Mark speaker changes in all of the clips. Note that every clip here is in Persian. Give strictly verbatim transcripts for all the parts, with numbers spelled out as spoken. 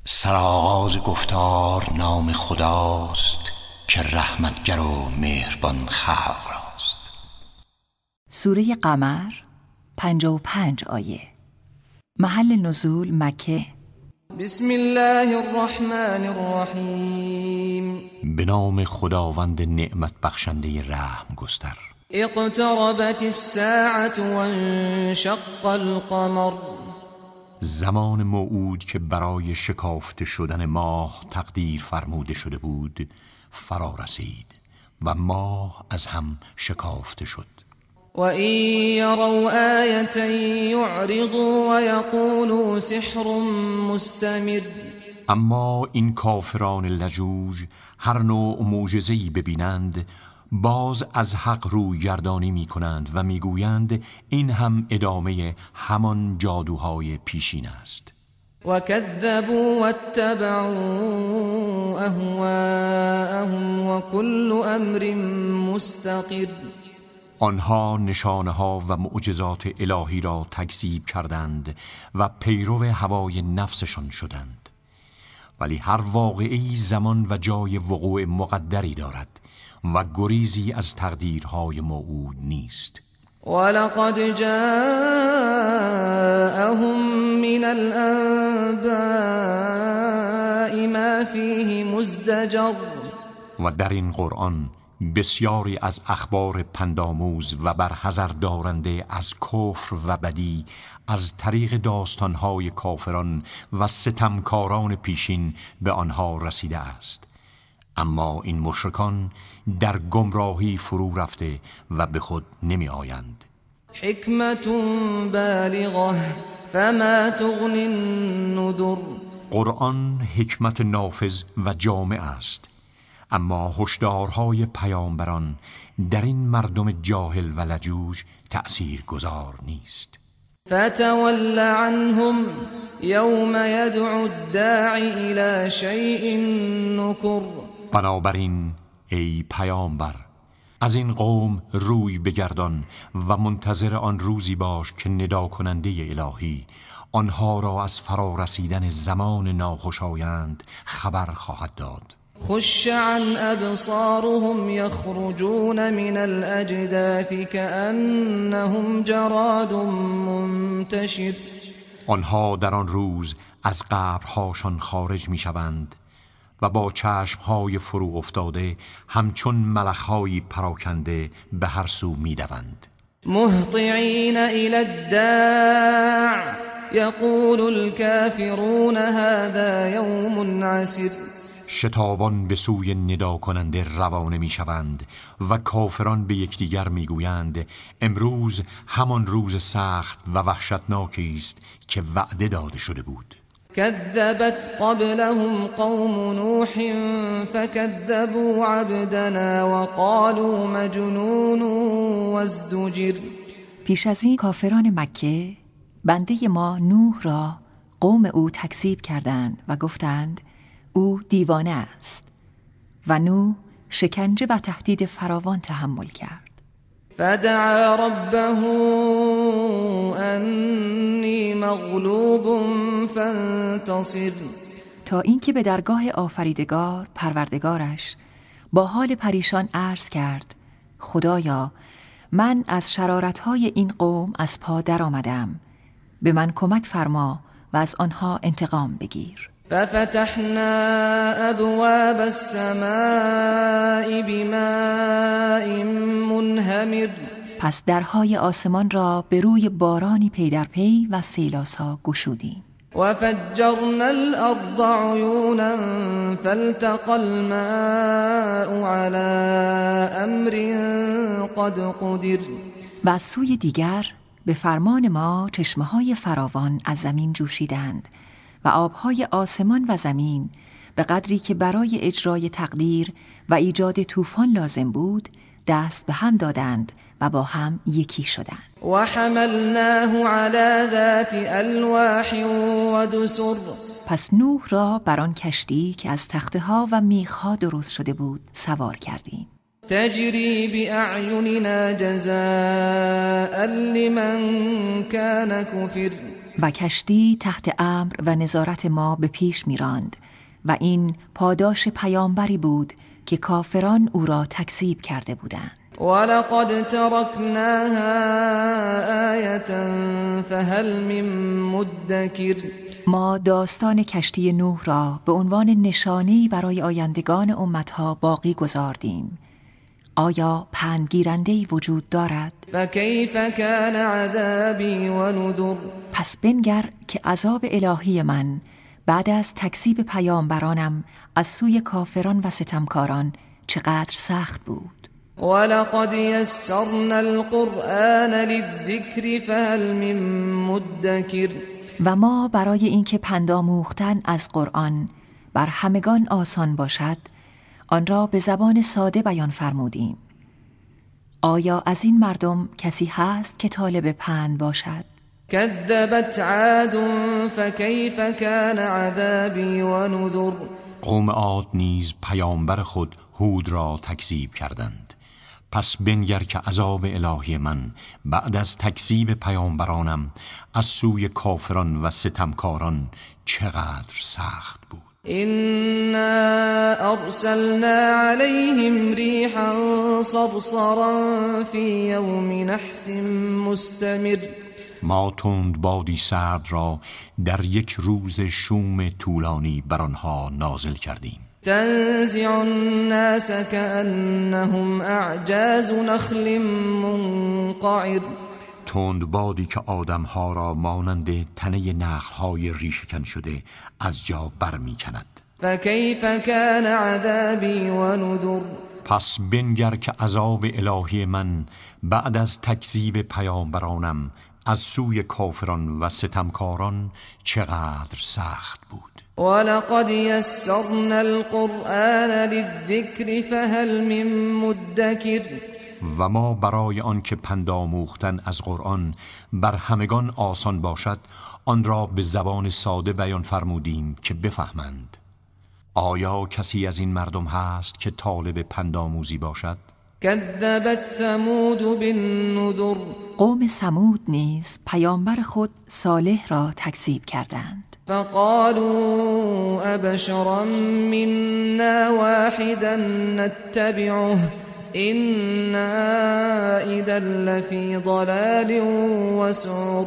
Speaker 1: سرآغاز گفتار نام خداست که رحمتگر و مهربان خلق راست.
Speaker 2: سوره قمر پنجاه و پنج آیه. محل نزول مکه.
Speaker 3: بسم الله الرحمن الرحیم.
Speaker 1: به نام خداوند نعمت بخشنده رحم گستر.
Speaker 3: اقتربت الساعة وانشق القمر.
Speaker 1: زمان موعود که برای شکافته شدن ماه تقدیر فرموده شده بود فرا رسید و ماه از هم شکافته شد.
Speaker 3: و این یروا آیة یعرضوا و یقولوا سحر مستمر.
Speaker 1: اما این کافران لجوج هر نوع معجزه‌ای ببینند باز از حق روی گردانی می کنند و می گویند این هم ادامه همان جادوهای پیشین است.
Speaker 3: و کذبوا واتبعوا اهواءهم و کل امر مستقر.
Speaker 1: آنها نشانه ها و معجزات الهی را تکذیب کردند و پیرو هوای نفسشان شدند. ولی هر واقعی زمان و جای وقوع مقدری دارد و گریزی از تقدیرهای موعود نیست.
Speaker 3: ولقد جاءهم من الانباء ما فيه مزدجر.
Speaker 1: و در این قرآن بسیاری از اخبار پندآموز و برحذر دارنده از کفر و بدی از طریق داستانهای کافران و ستمکاران پیشین به آنها رسیده است. اما این مشرکان در گمراهی فرو رفته و به خود نمی آیند.
Speaker 3: حکمت بالغه فما تغنی النذر.
Speaker 1: قرآن حکمت نافذ و جامع است، اما هشدارهای پیامبران در این مردم جاهل و لجوج تأثیر گذار نیست.
Speaker 3: فتول عنهم یوم یدعو الداعی الى شیء نکر.
Speaker 1: بنابراین ای پیامبر از این قوم روی بگردان و منتظر آن روزی باش که ندا کننده الهی آنها را از فرا رسیدن زمان ناخوشایند خبر خواهد داد.
Speaker 3: خش عن ابصارهم یخرجون من الاجداث كأنهم جراد منتشر.
Speaker 1: آنها در آن روز از قبرهاشان خارج می شوند و با چشمهای فرو افتاده همچون ملخ‌های پراکنده به هر سو می دوند.
Speaker 3: مهطعین الی الداع یقول الكافرون هذا یوم عسر.
Speaker 1: شتابان به سوی ندا کننده روانه می شوند و کافران به یکدیگر می گویند امروز همان روز سخت و وحشتناکی است که وعده داده شده بود.
Speaker 3: كذبت قبلهم قوم نوح فكذبوا عبدنا وقالوا مجنون وازدجر.
Speaker 2: پیش از این کافران مکه بنده ما نوح را قوم او تکذیب کردند و گفتند او دیوانه است و نوح شکنجه و تهدید فراوان تحمل کرد.
Speaker 3: فدعا ربه انی مغلوب فانتصر. تا
Speaker 2: اینکه به درگاه آفریدگار پروردگارش با حال پریشان عرض کرد خدایا من از شرارتهای این قوم از پا در آمدم، به من کمک فرما و از آنها انتقام بگیر.
Speaker 3: ففتحنا ابواب السماء بماء منهمر.
Speaker 2: پس درهای آسمان را به روی بارانی پی در پی و سیلاسا گشودیم.
Speaker 3: و فجرنا الارض عیونا فالتقى الماء على امر قد قدر.
Speaker 2: و از سوی دیگر به فرمان ما چشمه‌های فراوان از زمین جوشیدند و آبهای آسمان و زمین به قدری که برای اجرای تقدیر و ایجاد طوفان لازم بود دست به هم دادند و با هم یکی شدند.
Speaker 3: و حملناه علی ذات الواح و دسر.
Speaker 2: پس نوح را بر آن کشتی که از تخته ها و میخ ها درست شده بود سوار کردیم.
Speaker 3: تجری باعیننا جزاء لمن کان کفر.
Speaker 2: و کشتی تحت امر و نظارت ما به پیش می راند و این پاداش پیامبری بود که کافران او را تکذیب کرده بودند.
Speaker 3: ولقد تركناها آیة فهل من مدکر.
Speaker 2: ما داستان کشتی نوح را به عنوان نشانه‌ای برای آیندگان امتها باقی گذاردیم. آیا پندگیرنده‌ای وجود دارد؟
Speaker 3: فکیف کان عذابی و نذر.
Speaker 2: پس بنگر که عذاب الهی من بعد از تکذیب پیامبرانم از سوی کافران و ستمکاران چقدر سخت بود.
Speaker 3: ولقد یسرنا القرآن للذکر فهل من مدکر.
Speaker 2: و ما برای اینکه پندآموختن از قرآن بر همگان آسان باشد آن را به زبان ساده بیان فرمودیم. آیا از این مردم کسی هست که طالب پند باشد؟
Speaker 3: کذبت عاد فکیف کان عذابی و نذر.
Speaker 1: قوم عاد نیز پیامبر خود هود را تکذیب کردند. پس بنگر که عذاب الهی من بعد از تکذیب پیامبرانم از سوی کافران و ستمکاران چقدر سخت بود.
Speaker 3: إنا أرسلنا عليهم ريحا صرصرا في يوم نحس مستمر.
Speaker 1: ما تند بادی سرد را در یک روز شوم طولانی بر آنها نازل کردیم.
Speaker 3: تنزع الناس كأنهم أعجاز نخل منقعر.
Speaker 1: تند بادی که آدمها را مانند تنه نخلهای ریشه‌کن شده از جا بر می کند.
Speaker 3: فکیف کان عذابی و نذر.
Speaker 1: پس بنگر که عذاب الهی من بعد از تکذیب پیامبرانم از سوی کافران و ستمکاران چقدر سخت بود.
Speaker 3: ولقد یسرنا القرآن للذکر فهل من مدکر.
Speaker 1: و ما برای آن که پندآموختن از قرآن بر همگان آسان باشد آن را به زبان ساده بیان فرمودیم که بفهمند. آیا کسی از این مردم هست که طالب پندآموزی باشد؟
Speaker 3: کذبت ثمود بالنذر.
Speaker 2: قوم ثمود نیز پیامبر خود صالح را تکذیب کردند.
Speaker 3: فقالوا ابشرا منا واحدا نتبعه إنا إذا لفی ضلال و سعر.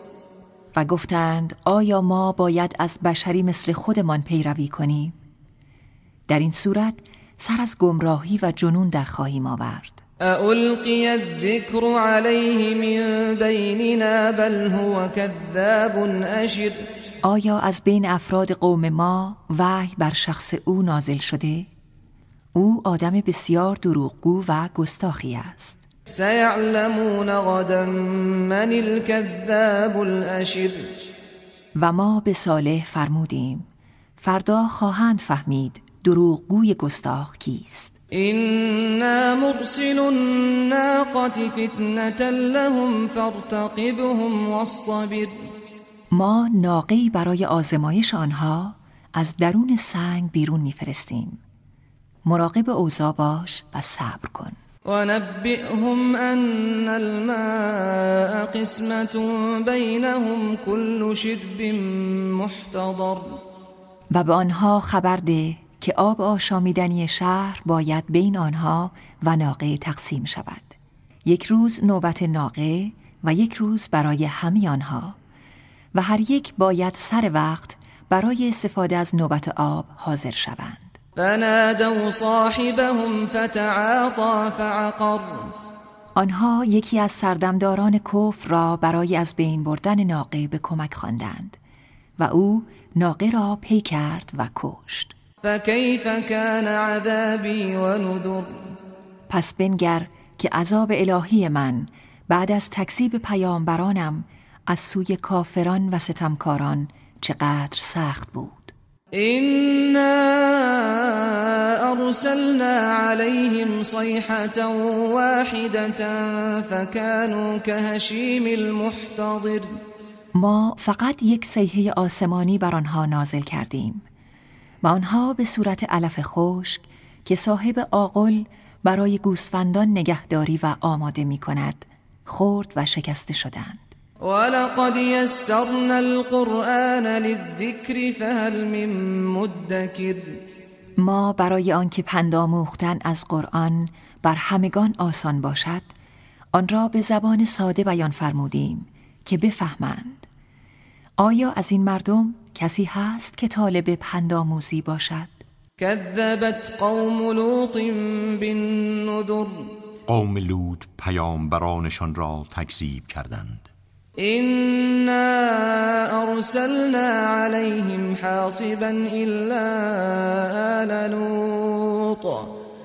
Speaker 2: و گفتند آیا ما باید از بشری مثل خودمان پیروی کنیم؟ در این صورت سر از گمراهی و جنون در خواهیم آورد.
Speaker 3: ألقی الذکر علیه من بیننا بل هو کذاب اشر.
Speaker 2: آیا از بین افراد قوم ما وحی بر شخص او نازل شده؟ او آدم بسیار دروغگو و گستاخی است.
Speaker 3: سیعلمون غدا من الكذاب الاشر.
Speaker 2: و ما به صالح فرمودیم فردا خواهند فهمید دروغگوی گستاخ کیست.
Speaker 3: إنا مرسل الناقة فتنة لهم فارتقبهم واصطبر.
Speaker 2: ما ناقه‌ای برای آزمایش آنها از درون سنگ بیرون می‌فرستیم. مراقب اوضاع باش و صبر کن.
Speaker 3: و نبئهم ان الماء قسمة بینهم كل شرب محتضر.
Speaker 2: و به آنها خبر ده که آب آشامیدنی شهر باید بین آنها و ناقه تقسیم شود. یک روز نوبت ناقه و یک روز برای همه آنها و هر یک باید سر وقت برای استفاده از نوبت آب حاضر شوند.
Speaker 3: فنادوا صاحبهم فتعاطى فعقر.
Speaker 2: آنها یکی از سردمداران کفر را برای از بین بردن ناقه به کمک خواندند و او ناقه را پی کرد و کشت.
Speaker 3: فکیف کان عذابی و نذر.
Speaker 2: پس بنگر که عذاب الهی من بعد از تکذیب پیامبرانم از سوی کافران و ستمکاران چقدر سخت بود.
Speaker 3: إنا أرسلنا عليهم صيحة واحدة فكانوا كهشيم المحتضر.
Speaker 2: ما فقط یک صیحه آسمانی بر آنها نازل کردیم و آنها به صورت علف خشک که صاحب آغل برای گوسفندان نگهداری و آماده می کند خورد و شکسته شدند.
Speaker 3: ولقد يسرنا القرآن للذكر فهل من مدکر.
Speaker 2: ما برای آنکه پند آموختن از قرآن بر همگان آسان باشد آن را به زبان ساده بیان فرمودیم که بفهمند. آیا از این مردم کسی هست که طالب پند آموزی باشد؟
Speaker 3: كذبت قوم لوط بالنذر.
Speaker 1: قوم لوط پیامبرانشان را تکذیب کردند.
Speaker 3: إنا أرسلنا عليهم حاصبا إلا آل لوط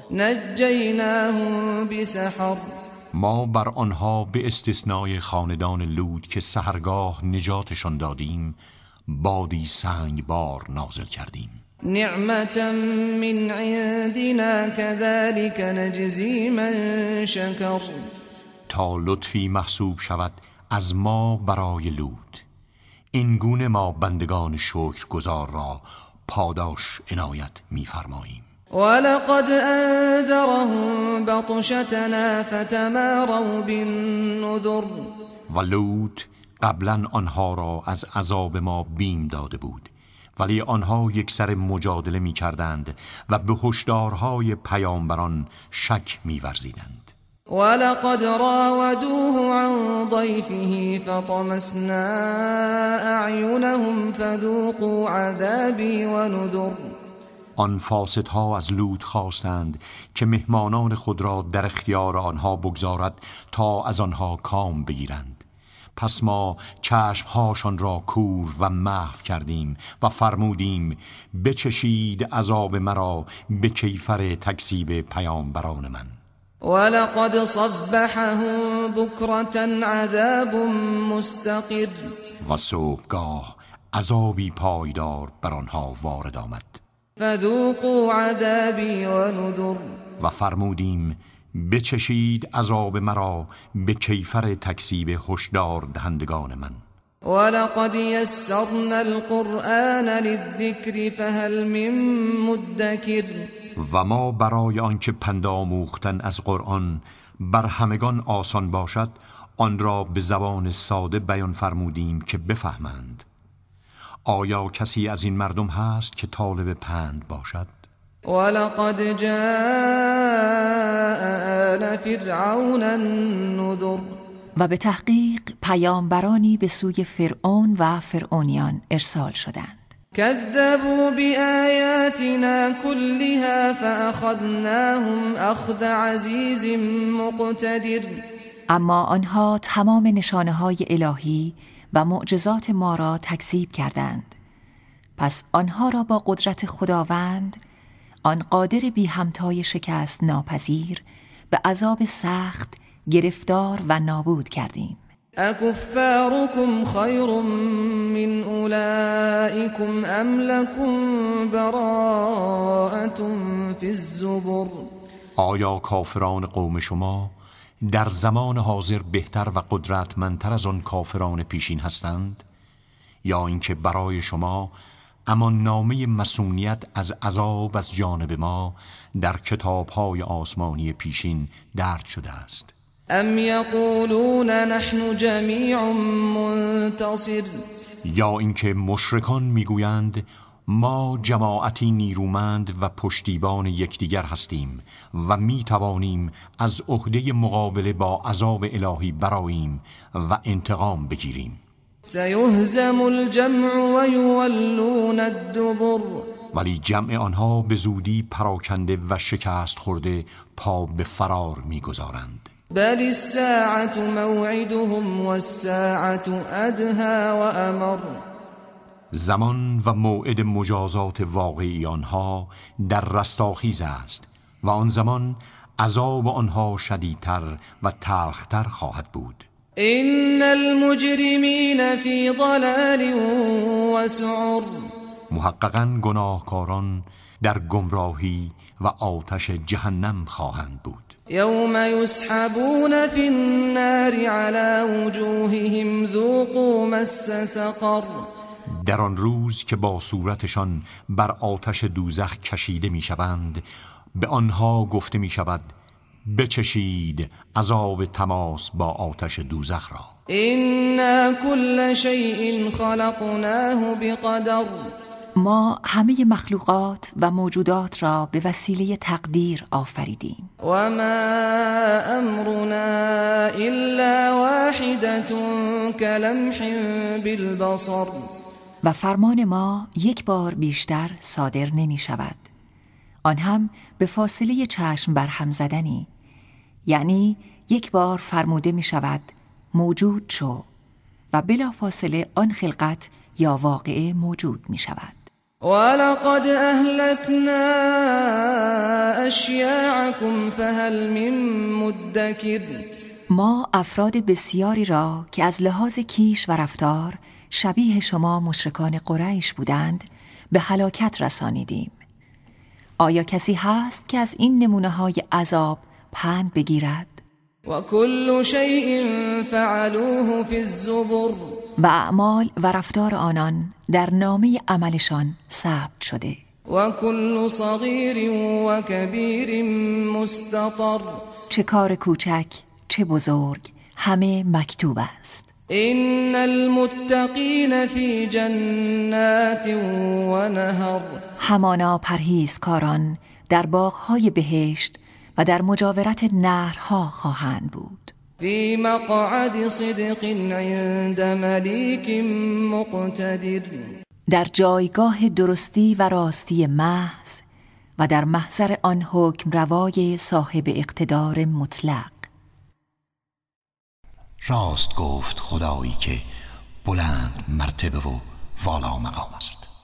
Speaker 3: نجيناهم بسحر.
Speaker 1: ما بر آنها به استثنای خاندان لوط که سحرگاه نجاتشان دادیم بادی سنگ بار نازل کردیم.
Speaker 3: نعمة من عندنا كذلك نجزي من شكر.
Speaker 1: تا لطفی محسوب شود از ما برای لوط، این گونه ما بندگان شکرگزار را پاداش عنایت می‌فرماییم.
Speaker 3: ولقد انذرهم بطشتنا فتماروا بالنذر.
Speaker 1: و لوط قبلا آنها را از عذاب ما بیم داده بود، ولی آنها یک سر مجادله می کردند و به هشدارهای پیامبران شک می ورزیدند.
Speaker 3: ولقد راودوه عن ضيفه فطمسنا اعینهم فذوقوا عذابی و نذر.
Speaker 1: آن فاسدها از لوط خواستند که مهمانان خود را در اختیار آنها بگذارد تا از آنها کام بگیرند. پس ما چشمهاشان را کور و محو کردیم و فرمودیم بچشید عذاب مرا به کیفر تکذیب پیامبران من.
Speaker 3: ولقد صبحهم بكرة عذاب مستقر.
Speaker 1: و صبحگاه عذابی پایدار بر آنها وارد آمد.
Speaker 3: فذوقوا عذابی و نذر.
Speaker 1: و فرمودیم بچشید عذاب مرا به کیفر تکذیب هشدار دهندگان من.
Speaker 3: ولقد يسرنا القرآن للذكر فهل من مدکر.
Speaker 1: و ما برای آنکه پند آموختن از قرآن بر همگان آسان باشد آن را به زبان ساده بیان فرمودیم که بفهمند. آیا کسی از این مردم هست که طالب پند باشد؟
Speaker 3: ولقد جاء آل فرعون النذر.
Speaker 2: و به تحقیق پیامبرانی به سوی فرعون و فرعونیان ارسال شدند.
Speaker 3: كذبوا بآياتنا كلها فأخذناهم أخذ عزيز مقتدر.
Speaker 2: اما آنها تمام نشانه‌های الهی و معجزات ما را تکذیب کردند. پس آنها را با قدرت خداوند، آن قادر بی همتای شکست ناپذیر، به عذاب سخت گرفتار و نابود کردیم.
Speaker 3: اکفارکم خیر من اولئکم ام لکم براءة فی الزبر.
Speaker 1: آیا کافران قوم شما در زمان حاضر بهتر و قدرتمندتر از آن کافران پیشین هستند، یا اینکه برای شما امان نامه مسئولیت از عذاب از جانب ما در کتاب‌های آسمانی پیشین درج شده است؟
Speaker 3: ام یقولون نحن جمیع منتصر.
Speaker 1: یا اینکه مشرکان میگویند ما جماعتی نیرومند و پشتیبان یکدیگر هستیم و میتوانیم از عهده مقابله با عذاب الهی برآییم و انتقام بگیریم.
Speaker 3: سیهزم الجمع و یولون الدبر.
Speaker 1: ولی جمع آنها به زودی پراکنده و شکست خورده پا به فرار میگذارند.
Speaker 3: بل الساعة موعدهم والساعة ادهى و امر.
Speaker 1: زمان و موعد مجازات واقعی آنها در رستاخیز است و آن زمان عذاب آنها شدیدتر و تلختر خواهد بود.
Speaker 3: ان المجرمین فی ضلال و سعر.
Speaker 1: محققاً گناهکاران در گمراهی و آتش جهنم خواهند بود.
Speaker 3: یوم یسحبون فی النار علی وجوههم ذوقوا مس سقر.
Speaker 1: در آن روز که با صورتشان بر آتش دوزخ کشیده می شوند به آنها گفته می شود بچشید عذاب تماس با آتش دوزخ را.
Speaker 3: إنا كل شيء خلقناه بقدر.
Speaker 2: ما همه مخلوقات و موجودات را به وسیله تقدیر آفریدیم.
Speaker 3: و ما امرنا الا واحدة كلمح بالبصر.
Speaker 2: و فرمان ما یک بار بیشتر صادر نمی شود، آن هم به فاصله چشم برهم زدنی، یعنی یک بار فرموده می شود موجود شو و بلا فاصله آن خلقت یا واقعه موجود می شود.
Speaker 3: ولقد أهلكنا أشياعكم فهل من مدكر.
Speaker 2: ما افراد بسیاری را که از لحاظ کیش و رفتار شبیه شما مشرکان قریش بودند به هلاکت رسانیدیم. آیا کسی هست که از این نمونه های عذاب پند بگیرد؟
Speaker 3: و كل شيء فعلوه في الزبر.
Speaker 2: و اعمال و رفتار آنان در نامه عملشان ثبت شده.
Speaker 3: و كل صغیر و کبیر مستطر.
Speaker 2: چه کار کوچک چه بزرگ همه مکتوب است.
Speaker 3: ان المتقین فی جنات و نهر.
Speaker 2: همانا پرهیزکاران در باغ‌های بهشت و در مجاورت نهرها خواهند بود.
Speaker 3: فی مقعد صدق عند ملیک مقتدر.
Speaker 2: در جایگاه درستی و راستی محض و در محضر آن حکم روای صاحب اقتدار مطلق.
Speaker 1: راست گفت خدایی که بلند مرتبه و والا مقام است.